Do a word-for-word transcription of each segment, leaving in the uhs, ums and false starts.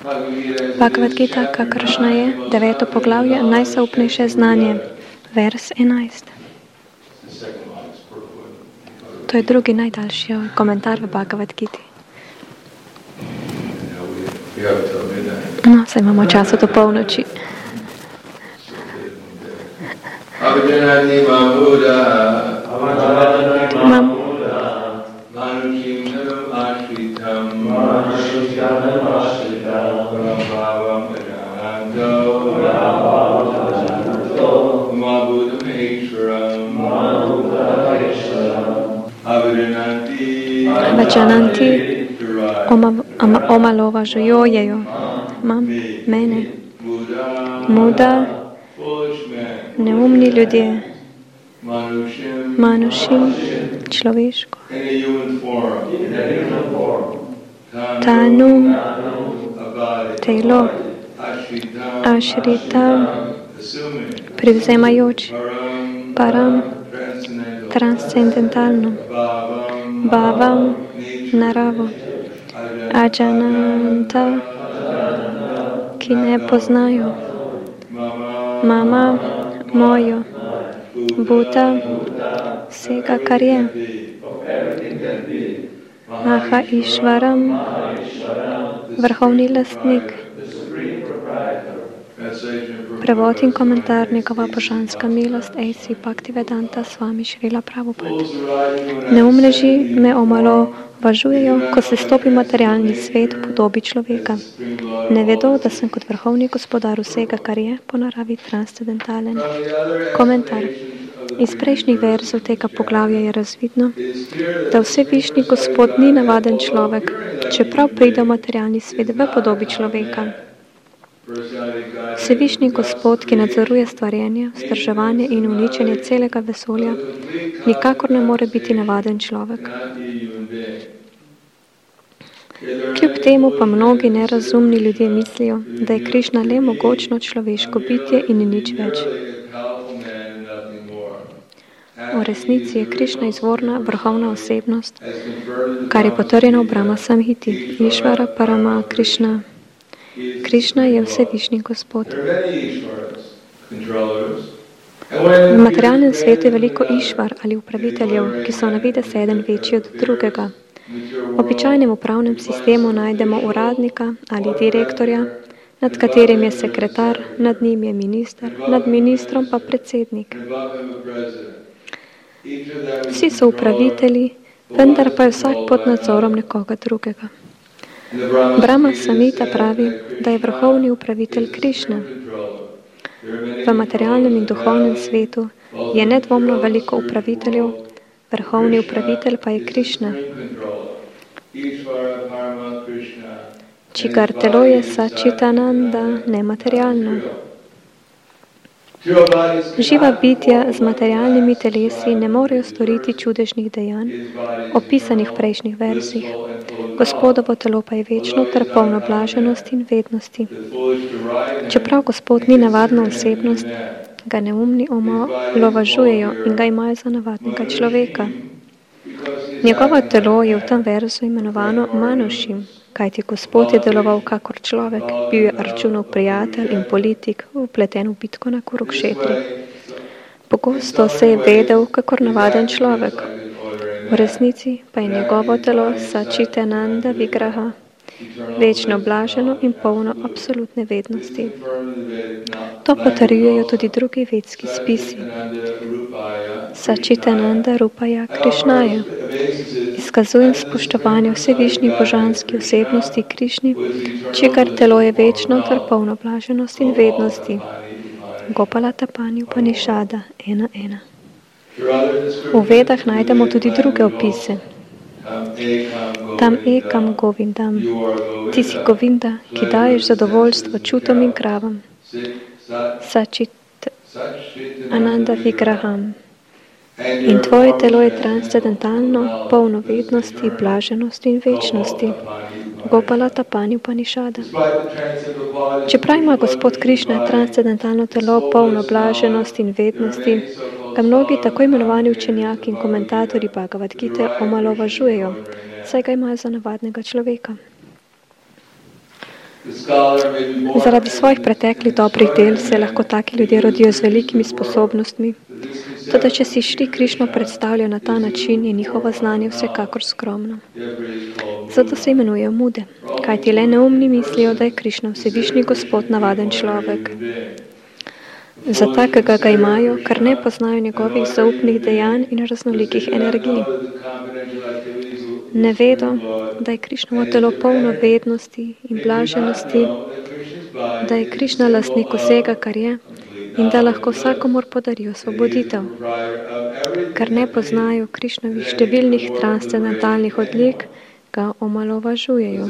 Bhagavad Gita, kakršna je deveto poglavje, najzaupnejše znanje, vers enajst. To je drugi najdaljši komentar v Bhagavad Giti. No, zdaj imamo čas do polnoči. Mam. Vajananti omalovažujejo mam, mene, muda, neumni ljudje, manušim, človeško, tanu, telo, ašrita, privzemajoč, param, transcendentalno, bhavam, naravo, ajananta, ki ne poznajo, mama, mojo, Buddha, vsega, kar je, Maha Išvaram, vrhovni lastnik. Prevod in komentar, njegova božanska milost, A C Bhaktivedanta Swami Srila Prabhupada. Neumneži me omalovažujejo, ko se stopi materialni svet v podobi človeka. Ne vedo, da sem kot vrhovni gospodar vsega, kar je, po naravi transcendentalen. Komentar. Iz prejšnjih verzov tega poglavja je razvidno, da Vsevišnji Gospod ni navaden človek, čeprav pride v materialni svet v podobi človeka. Vsevišnji Gospod, ki nadzoruje stvarjenje, vzdrževanje in uničenje celega vesolja, nikakor ne more biti navaden človek. Kljub temu pa mnogi nerazumni ljudje mislijo, da je Krišna le mogočno človeško bitje in nič več. V resnici je Krišna izvorna, vrhovna osebnost, kar je potrjeno v Brahma Samhiti, Išvara Parama Krišna. Krišna je Vsevišnji Gospod. V materialnem svetu je veliko išvar ali upraviteljev, ki so na videz eden večji od drugega. V običajnem upravnem sistemu najdemo uradnika ali direktorja, nad katerim je sekretar, nad njim je minister, nad ministrom pa predsednik. Vsi so upravitelji, vendar pa je vsak pod nadzorom nekoga drugega. Brahma Samhita pravi, da je vrhovni upravitelj Krišna. V materialnem in duhovnem svetu je nedvomno veliko upraviteljev, vrhovni upravitelj pa je Krišna, čigar telo je Sačitananda nematerialno. Živa bitja z materialnimi telesi ne morejo storiti čudežnih dejanj, opisanih v prejšnjih verzih. Gospodovo telo pa je večno ter polno blaženosti in vednosti. Čeprav Gospod ni navadna osebnost, ga neumni omalovažujejo in ga imajo za navadnega človeka. Njegovo telo je v tem verzu imenovano Manušim, kajti Gospod je deloval kakor človek, bil je Arjunov prijatelj in politik, vpleten v bitko na Kurukšetri. Pogosto se je vedel kakor navaden človek. V resnici pa je njegovo telo Sačitananda Vigraha, večno blaženo in polno absolutne vednosti. To potrjujejo tudi drugi vedski spisi. Sačitananda Rupaya Krišnaya. Izkazujem spoštovanje Vsevišnji božanski osebnosti Krišni, čigar telo je večno ter polno blaženosti in vednosti. Gopala Tapani Upanishada ena ena. V Vedah najdemo tudi druge opise. Tam ekam Govindam. Ti si Govinda, ki daješ zadovoljstvo čutom in kravam. Sačit Ananda Vigraham. In tvoje telo je transcendentalno, polno vednosti, blaženosti in večnosti. Gopala Tapani Upanishada. Čeprav ima Gospod Krišna transcendentalno telo, polno blaženosti in vednosti, ga mnogi tako imenovani učenjaki in komentatorji Bhagavad Gite omalovažujejo, saj ga imajo za navadnega človeka. Zaradi svojih preteklih dobrih del se lahko taki ljudje rodijo z velikimi sposobnostmi. Toda, če si Šri Krišno predstavljajo na ta način, je njihovo znanje vsekakor skromno. Zato se imenujejo mude, kajti le neumni mislijo, da je Krišna vsevišnji Gospod navaden človek. Za takega ga imajo, ker ne poznajo njegovih zaupnih dejanj in raznolikih energij. Ne vedo, da je Krišnovo telo polno vednosti in blaženosti, da je Krišna lastnik vsega, kar je, in da lahko vsakomur podari osvoboditev. Ker ne poznajo Krišnovih številnih transcendentalnih odlik, ga omalovažujejo.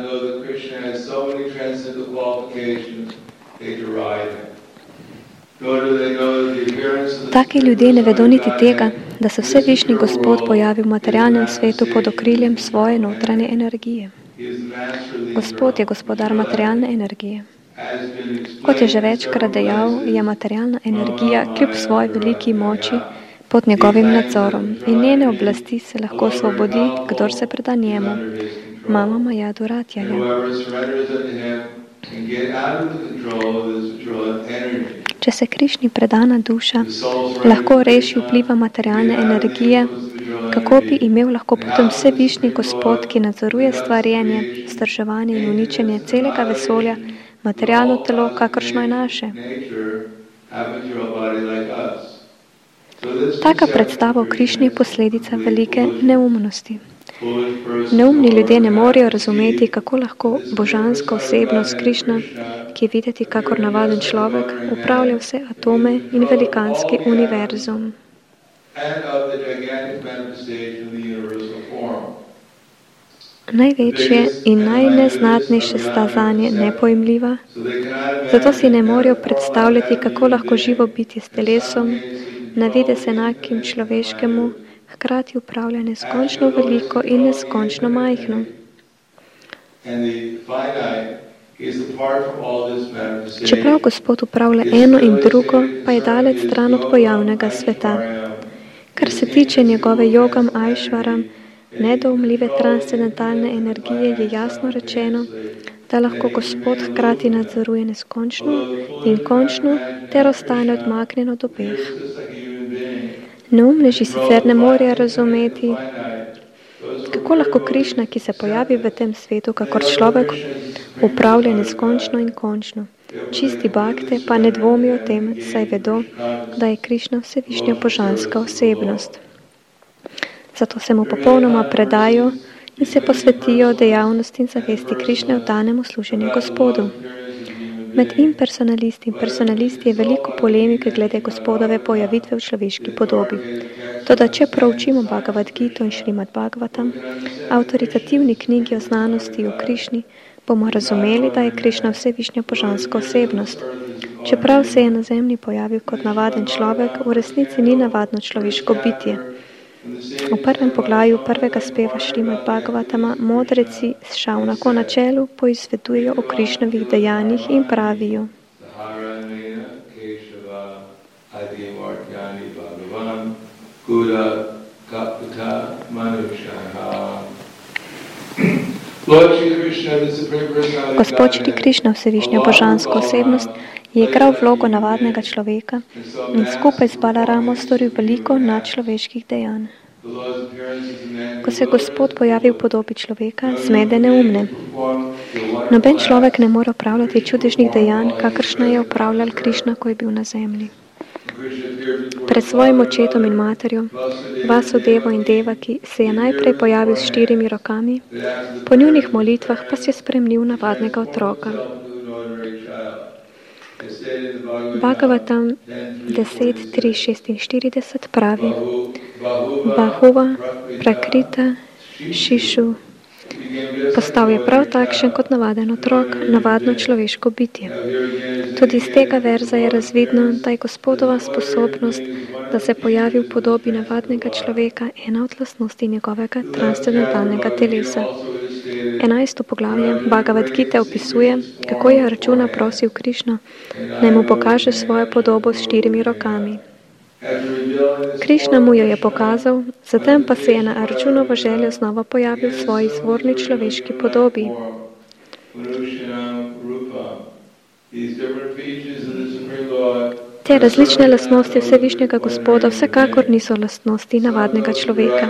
Taki ljudje ne vedo niti tega, da se vsevišnji Gospod pojavi v materialnem svetu pod okriljem svoje notranje energije. Gospod je gospodar materialne energije. Kot je že večkrat dejal, je materialna energija kljub svoji veliki moči pod njegovim nadzorom in njene oblasti se lahko osvobodi, kdor se preda njemu. Mama Maya Duratyaja. Če se Krišni predana duša lahko reši vpliva materialne energije, kako bi imel lahko potem vsevišnji Gospod, ki nadzoruje stvarjenje, vzdrževanje in uničenje celega vesolja, materialno telo, kakršno je naše? Taka predstava o Krišni je posledica velike neumnosti. Neumni ljudje ne morejo razumeti, kako lahko božanska osebnost Krišna, ki je videti kakor navaden človek, upravlja vse atome in velikanski univerzum. Največje in najneznatnejše sta zanje nepojmljiva, zato si ne morejo predstavljati, kako lahko živo biti s telesom, na videz enakim človeškemu, hkrati upravlja neskončno veliko in neskončno majhno. Čeprav Gospod upravlja eno in drugo, pa je daleč stran od pojavnega sveta. Kar se tiče njegove jogam ajšvaram, nedoumljive transcendentalne energije, je jasno rečeno, da lahko Gospod hkrati nadzoruje neskončno in končno ter ostane odmaknjen od obeh. Neumneži sicer ne morejo razumeti, kako lahko Krišna, ki se pojavi v tem svetu kakor človek, upravlja neskončno in končno. Čisti bakte pa ne dvomijo o tem, saj vedo, da je Krišna vsevišnja božanska osebnost. Zato se mu popolnoma predajo in se posvetijo dejavnosti in zavesti Krišne v danem služenju Gospodu. Med impersonalisti in personalisti je veliko polemike glede Gospodove pojavitve v človeški podobi. Toda če proučimo Bhagavad Gito in Šrimad Bhagavatam, avtoritativni knjigi o znanosti o Krišni, bomo razumeli, da je Krišna vsevišnja božanska osebnost. Čeprav se je na zemlji pojavil kot navaden človek, v resnici ni navadno človeško bitje. V prvem poglavju prvega speva Šrimad Bhagavatama modreci s Šaunako na čelu poizvedujejo o Krišnovih dejanjih in pravijo: Gospod Šri Krišna, vsevišnja božanska osebnost, je igral vlogo navadnega človeka in skupaj z Balaramo storil veliko nadčloveških dejanj. Ko se Gospod pojavi v podobi človeka, zmede neumne. Noben človek ne more opravljati čudežnih dejanj, kakršna je opravljal Krišna, ko je bil na zemlji. Pred svojim očetom in materjo, Vasudevo in Devaki, se je najprej pojavil s štirimi rokami, po njunih molitvah pa se je spremenil navadnega otroka. Bhagavatam deset tri šestinštirideset pravi: Bahuva prakrita šišu. Postal je prav takšen kot navaden otrok, navadno človeško bitje. Tudi iz tega verza je razvidno, da je Gospodova sposobnost, da se pojavi v podobi navadnega človeka, ena od lastnosti njegovega transcendentalnega telesa. Enajsto poglavje Bhagavad Gite opisuje, kako je Arjuna prosil Krišno, naj mu pokaže svojo podobo s štirimi rokami. Krišna mu jo je pokazal, zatem pa se je na Arjunovo željo znova pojavil v svoji izvorni človeški podobi. Te različne lastnosti Vsevišnjega Gospoda vsekakor niso lastnosti navadnega človeka.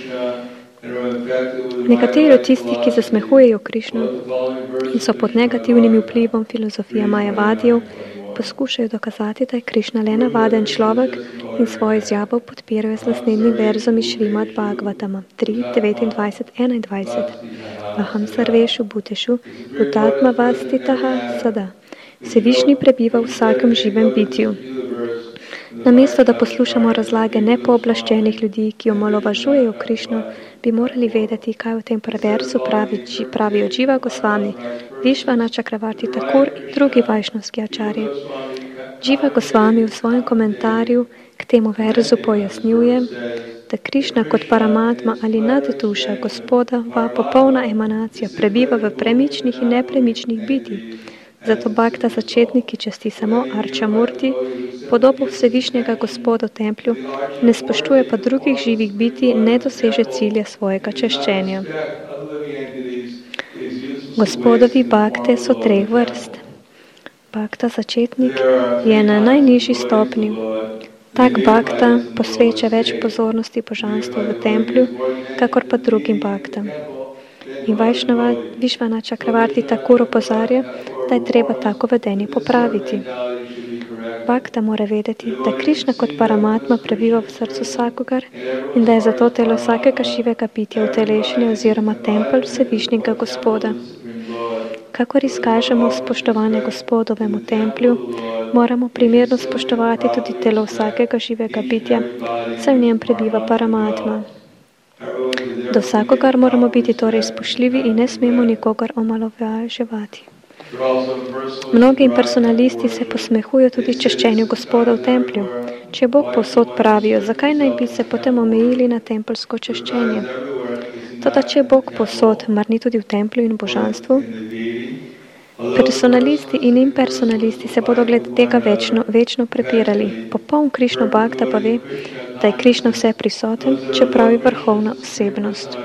Nekateri od tistih, ki zasmehujejo Krišno in so pod negativnim vplivom filozofije Majavadijev, poskušajo dokazati, da je Krišna le navaden človek in svojo izjavo podpirajo z naslednjim verzom iz Šrimad Bhagavatama tri, devetindvajset, enaindvajset. Aham sarvešu butešu, butatma vastitaha sada. Vsevišnji prebiva v vsakem živem bitju. Namesto, da poslušamo razlage nepooblaščenih ljudi, ki omalovažujejo Krišno, bi morali vedeti, kaj v tem preversu pravi, pravijo Dživa Gosvami, Višvana Čakravarti Takur in drugi vajšnovski ačarji. Dživa Gosvami v svojem komentarju k temu verzu pojasnjuje, da Krišna kot paramatma ali nadduša Gospoda, va popolna emanacija, prebiva v premičnih in nepremičnih bitij. Zato bhakta začetnik, ki časti samo Arčamurti, podobo Vsevišnjega Gospoda v templju, ne spoštuje pa drugih živih bitij, ne doseže cilja svojega češčenja. Gospodovi bhakte so treh vrst. Bhakta začetnik je na najnižji stopni. Tak bhakta posveča več pozornosti božanstvu v templju, kakor pa drugim bhaktam. In Vajšnava Višvana Čakravarti Takur opozarja, da je treba tako vedenje popraviti. Bhakta mora vedeti, da Krišna kot paramatma prebiva v srcu vsakogar in da je zato telo vsakega živega bitja utelešenje oziroma tempelj Vsevišnjega Gospoda. Kakor izkažemo spoštovanje Gospodovemu templju, moramo primerno spoštovati tudi telo vsakega živega bitja, saj v njem prebiva paramatma. Do vsakogar moramo biti torej spoštljivi in ne smemo nikogar omalovaževati. Mnogi impersonalisti se posmehujo tudi češčenju Gospoda v templju. Če Bog povsod pravijo, zakaj naj bi se potem omejili na templjsko češčenje? Toda če Bog povsod, mar ni tudi v templju in božanstvu? Personalisti in impersonalisti se bodo glede tega večno, večno prepirali. Popoln Krišno bhakta pa ve, da je Krišna vse prisoten, čeprav je vrhovna osebnost.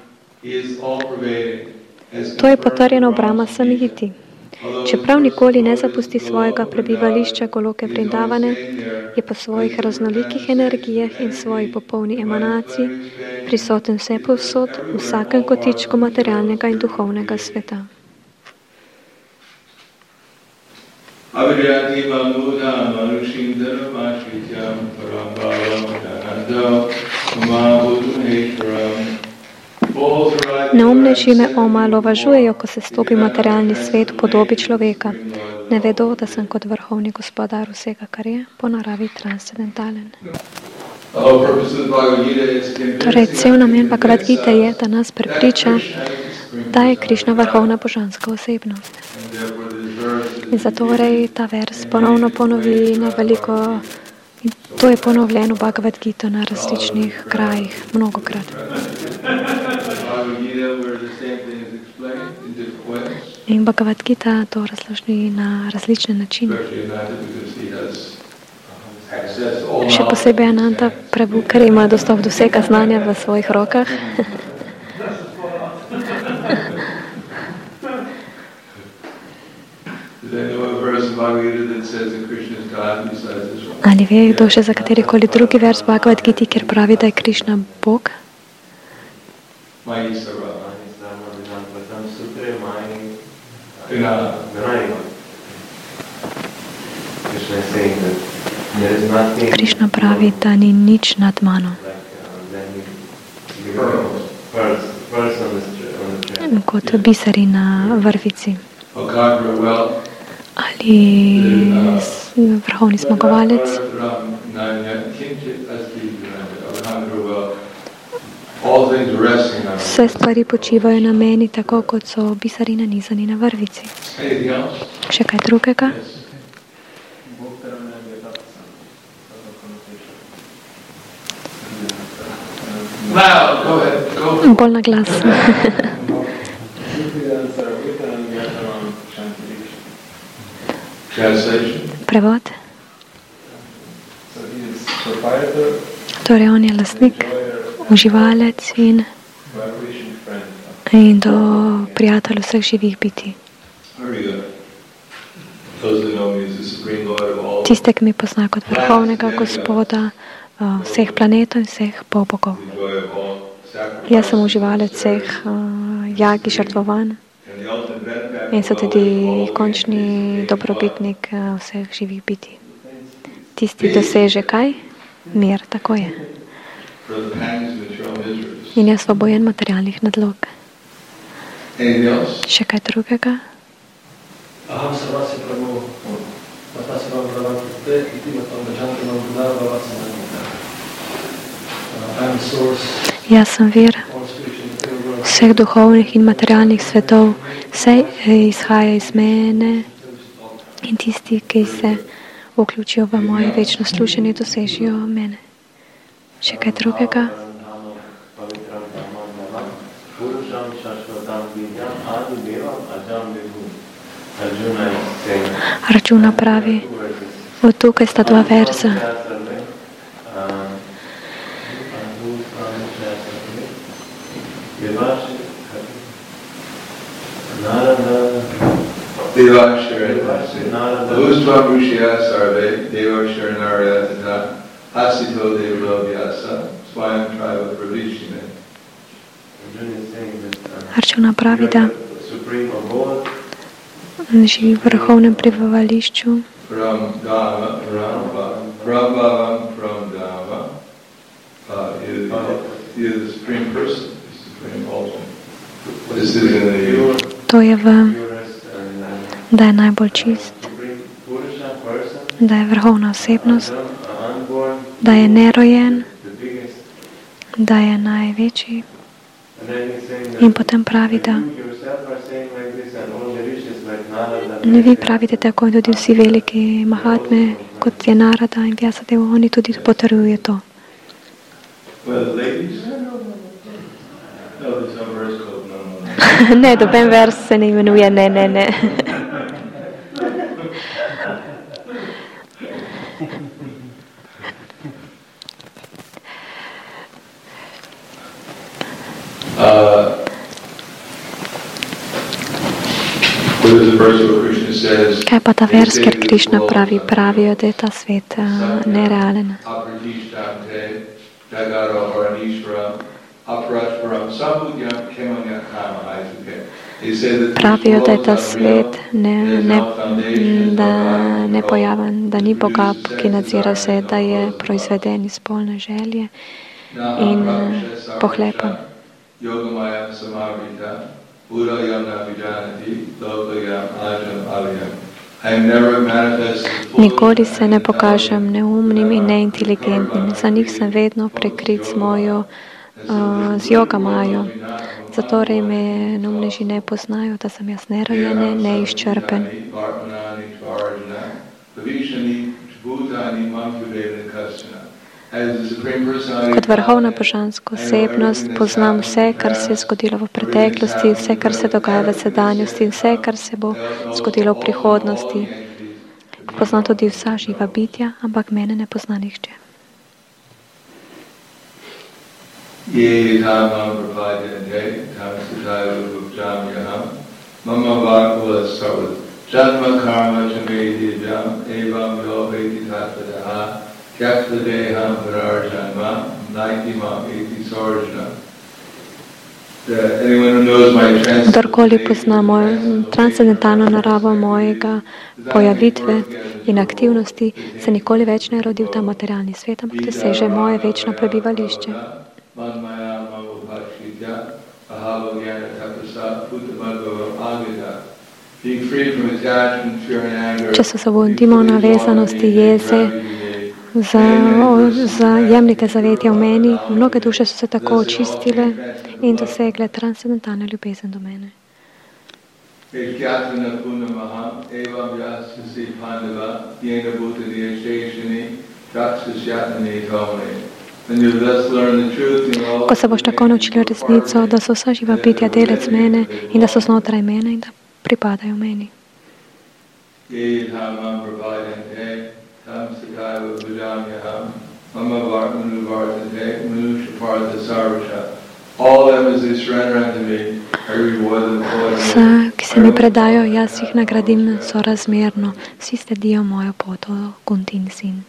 To je potrjeno v Brahma Samhiti. Čeprav nikoli ne zapusti svojega prebivališča Goloke Vrindavane, je po svojih raznolikih energijah in svoji popolni emanaciji prisoten vse povsod, v vsakem kotičku materialnega in duhovnega sveta. Neumneži me omalovažujejo, ko se stopi materialni svet v podobi človeka. Ne vedo, da sem kot vrhovni gospodar vsega, kar je, po naravi transcendentalen. Torej, cel namen Bhagavad Gite je, da nas prepriča, da je Krišna vrhovna božanska osebnost. In zato ta vers ponovno ponovi na veliko, in to je ponovljeno v Bhagavad Gita na različnih krajih, mnogokrat. In Bhagavad Gita to razloži na različne načine. Še posebej Ananta Prabhu, ker ima dostop do vsega znanja v svojih rokah. Ali ve kdo še za katerikoli drugi vers Bhagavad Gita, kjer pravi, da je Krišna Bog? Krišna pravi, da ni nič nad mano. Kot biseri na vrvici. Ali vrhovni zmagovalec. Vse stvari počivajo na meni, tako kot so biseri nanizani na vrvici. Še kaj drugega? Bolj na glas. Prevod. Torej, on je lastnik, uživalec in, in do prijatelj vseh živih bitij. Tiste, ki mi pozna kot vrhovnega Gospoda uh, vseh planetov in vseh polbogov. Jaz sem uživalec vseh uh, jag in žrtvovanj in so tudi končni dobrobitnik uh, vseh živih bitij. Tisti doseže kaj? Mir, tako je. In je osvobojen materialnih nadlog. Še kaj drugega? Aham sarvasya prabhu, Vatasya Bhagavata Te, Iti Vatam Bhajanti Bhagavata Bhavasya Bhagavata. I am the source. Jaz sem vir vseh duhovnih in materialnih svetov, vse izhaja iz mene in tisti, ki se vključijo v moje večno služenje, dosežijo mene. Še kaj drugega? Arjuna pravi, od tukaj sta dva verza. Arjuna pravi, da živi v vrhovnem prebivališču. To je v, da je najbolj čist, da je vrhovna osebnost, da je nerojen, da je največji. In potem pravi, da vi pravite tako in tudi vsi veliki mahatme, kot je Narada in Vyasadeva, oni tudi potrjujejo to. Ne, doben vers se ne imenuje, ne, ne, ne. Kaj pa ta vers, ker Krišna pravi, pravijo, da je ta svet uh, nerealen. Pravijo, da je ta svet ne, ne, da ne pojaven, da ni Boga, ki nadzira vse, da je proizveden iz spolne želje in uh, pohlepa. Nikoli se ne pokažem neumnim in neinteligentnim. Za njih sem vedno prekrit z mojo, uh, z jogamajo. Zatorej me neumneži ne poznajo, da sem jaz nerojen, neizčrpen. Kot vrhovna božanska osebnost poznam vse, kar se je zgodilo v preteklosti, vse, kar se dogaja v sedanjosti in vse, kar se bo zgodilo v prihodnosti. Poznam tudi vsa živa bitja, ampak mene ne pozna nihče. Kdorkoli pozna mojo transcendentalno naravo mojega pojavitve in aktivnosti, se nikoli več ne rodi v ta materialni svet, ampak doseže moje večno prebivališče. Če se osvobodimo navezanosti, jeze, zajemnite zavetje v meni, mnoge duše so se tako očistile in dosegle transcendentalno ljubezen do mene. Ko se boš tako naučili resnico, da so vsa živa bitja delec mene in da so znotraj mene in da pripadajo meni. All them as they surrender unto me, Vsa, ki se mi predajo, jaz jih nagradim sorazmerno. Vsi sledijo mojo pot, o Kuntin sin.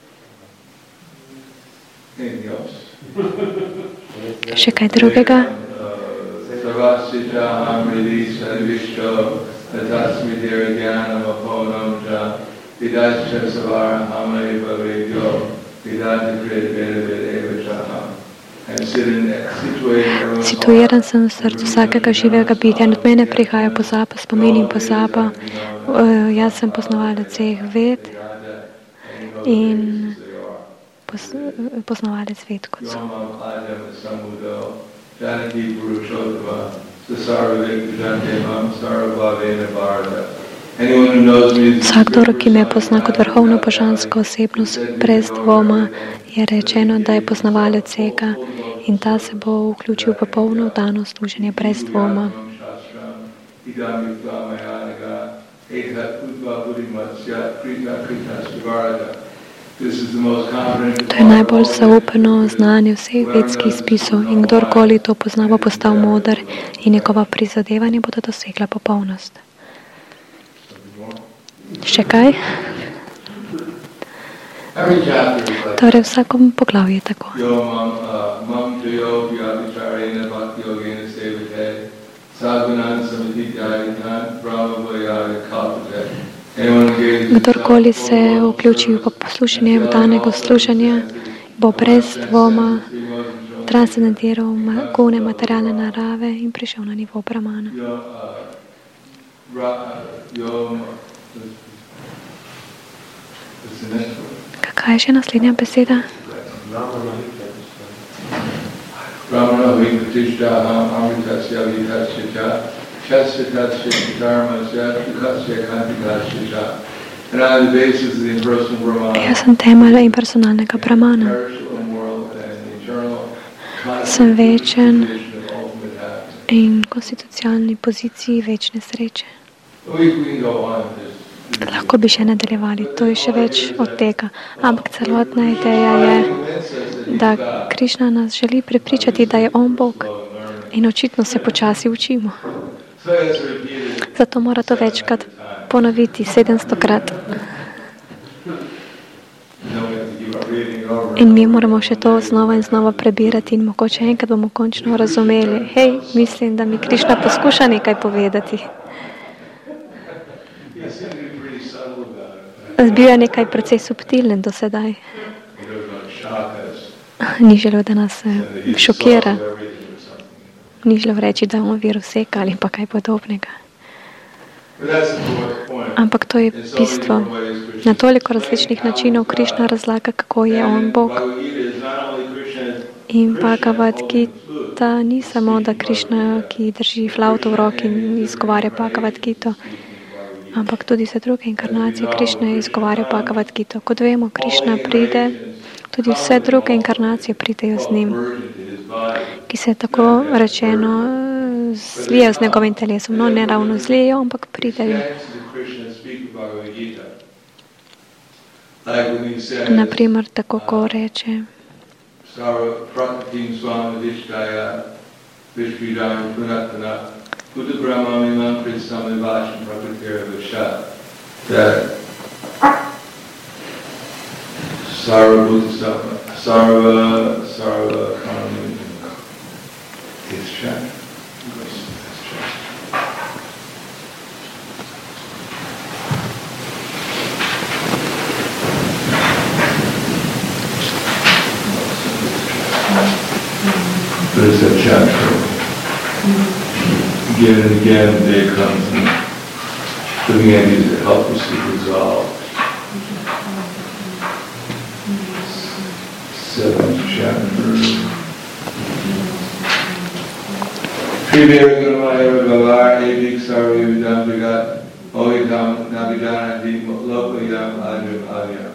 Še kaj drugega? Situiran sem v srcu vsakega živega bitja. Od mene prihaja pozaba, spomin in pozaba. Uh, jaz sem poznavalec vseh ved in pos, poznavalec ved kot so. Vsakdo, ki me pozna kot vrhovno božansko osebnost brez dvoma, je rečeno, da je poznavalec vsega in ta se bo vključil v polno vdano služenje brez dvoma. To je najbolj zaupano znanje vseh vedskih spisov in kdorkoli to pozna, bo postal moder in njegova prizadevanja bodo dosegla popolnost. Še kaj? Torej vsakom poglavju je tako. Kdorkoli se vključi v poslušanje vdanega služenja, bo brez dvoma transcendentiral gone materialne narave in prišel na nivo Brahmana. Kaj je še naslednja beseda? Jaz sem temelj impersonalnega Brahmana. Sem večen in konstitucionalni poziciji večne sreče. Lahko bi še nadaljevali, to je še več od tega. Ampak celotna ideja je, da Krišna nas želi prepričati, da je on Bog. In očitno se počasi učimo. Zato mora to večkrat ponoviti, sedemstokrat. In mi moramo še to znova in znova prebirati in mogoče enkrat bomo končno razumeli. Hej, mislim, da mi Krišna poskuša nekaj povedati. Bil je nekaj precej subtilen do sedaj. Ni želel, da nas šokira. Ni želel reči, da on vir vseka ali pa kaj podobnega. Ampak to je bistvo. Na toliko različnih načinov Krišna razlaga, kako je on Bog. In Bhagavad Gita ni samo, da Krišna, ki drži flavto v roki in izgovarja Bhagavad Gito, ampak tudi za druge inkarnacije Krišna izgovarja Bhagavad Gito. Kot vemo, Krišna pride, tudi vse druge inkarnacije pridejo z njim, ki se tako rečeno zlijejo z njegovim telesom. No, ne ravno zlijejo, ampak pridejo. Naprimer, tako ko reče Sarva Sarva Sarva Karma is checked. But it's a chapter. Again and again, day comes and looking at these to help us to resolve. Seventh chapter. Triviragunamaya Bhavar Edik Sarvi Vidam Vigat Oikam Navidana Lokayam Ajam Avyam.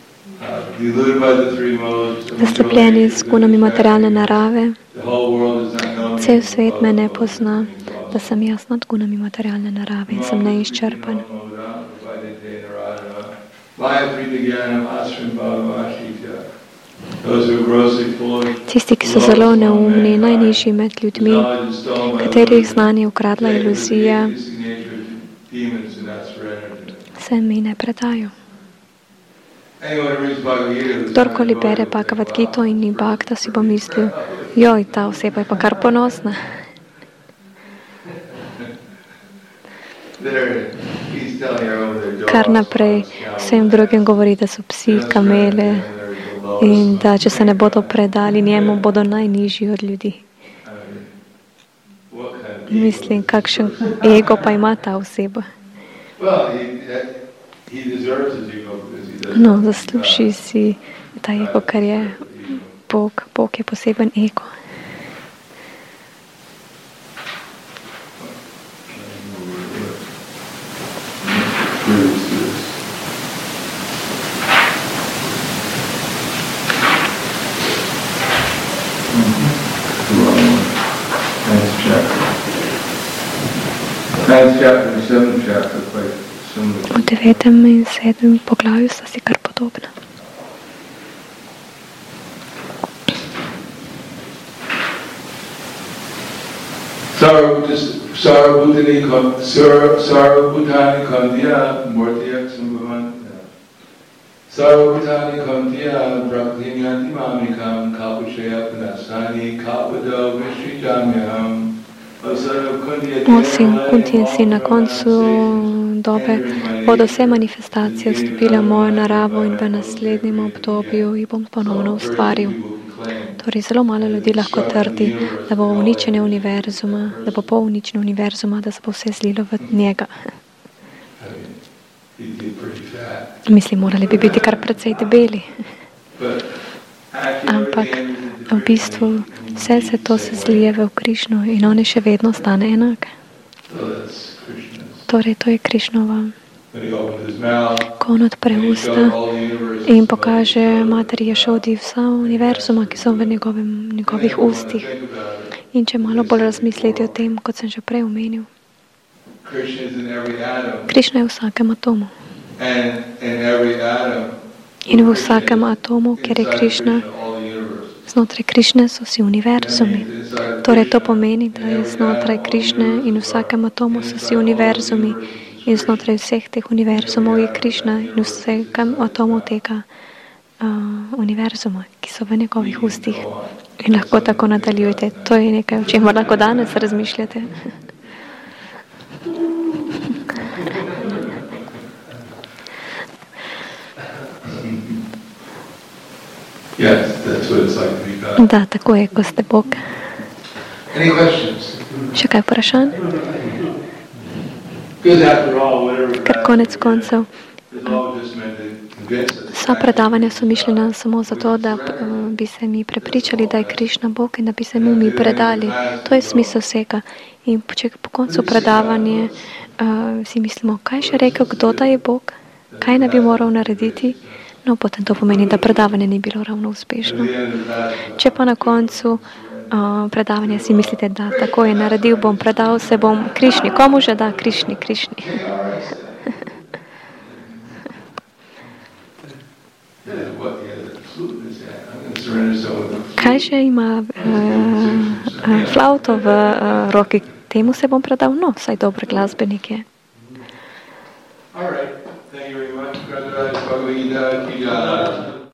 Zaslepljeni z gunami materialne narave. Cel svet me ne pozna, da sem jaz nad gunami materialne narave in sem neizčrpan. Tisti, ki so zelo neumni, najnižji med ljudmi, katerih znanje ukradla iluzija, se mi ne predajo. Kdorkoli bere Bhagavad Gito in ni Bhakta, si bo mislil, joj, ta oseba je pa kar ponosna. Kar naprej vsem drugim govori, da so psi, kamele in da če se ne bodo predali njemu, bodo najnižji od ljudi. Mislim, kakšen ego pa ima ta oseba. No, zasluži si ta ego, kar je Bog. Bog je poseben ego. V devetem in sedmem poglavju sta si kar podobna. Sarvabhutani kandya murtiyak sambhavan Sarvabhutani kandya praktinyanti mamikam kapushaya punasani kapado vishrijamyam. Osim Kunti in sin na koncu dobe bodo vse manifestacije vstopile v mojo naravo in v naslednjem obdobju jih bom ponovno ustvaril. Torej, zelo malo ljudi lahko trdi, da bo uničenje univerzuma, da bo pol uničenje univerzuma, da se bo vse zlilo v njega. Mislim, morali bi biti kar precej debeli. Ampak v bistvu vse se to se zlije v Krišno in on je še vedno ostane enak. Torej, to je Krišnova. Ko on odpre usta in pokaže materi Jašodi vsa univerzuma, ki so v njegovem, njegovih ustih. In če malo bolj razmisliti o tem, kot sem že prej omenil, Krišna je v vsakem atomu. In v vsakem atomu, kjer je Krišna, znotraj Krišne so vsi univerzumi. Torej, to pomeni, da je znotraj Krišne in v vsakem atomu so vsi univerzumi. In znotraj vseh teh univerzumov je Krišna in v vsakem atomu tega uh, univerzuma, ki so v njegovih ustih. In lahko tako nadaljujete. To je nekaj, o čemer lahko danes razmišljate. Yes, that's what it's like to be God. Da, tako je, ko ste Bog. Any questions? Še kaj vprašanj? Ker konec koncev vsa predavanja so mišljena samo zato, da bi se mi prepričali, da je Krišna Bog in da bi se mu mi predali. To je smisel vsega. In če po koncu predavanja uh, si mislimo, kaj še rekel, kdo da je Bog, kaj ne bi moral narediti, no, potem to pomeni, da predavanje ni bilo ravno uspešno. Če pa na koncu uh, predavanja si mislite, da tako je naredil, bom predal, se bom Krišni. Komu že da? Krišni, Krišni. Kaj že ima uh, uh, flauto v uh, roki? Temu se bom predal? No, saj dober glasbenik je. All right. Thank you very much.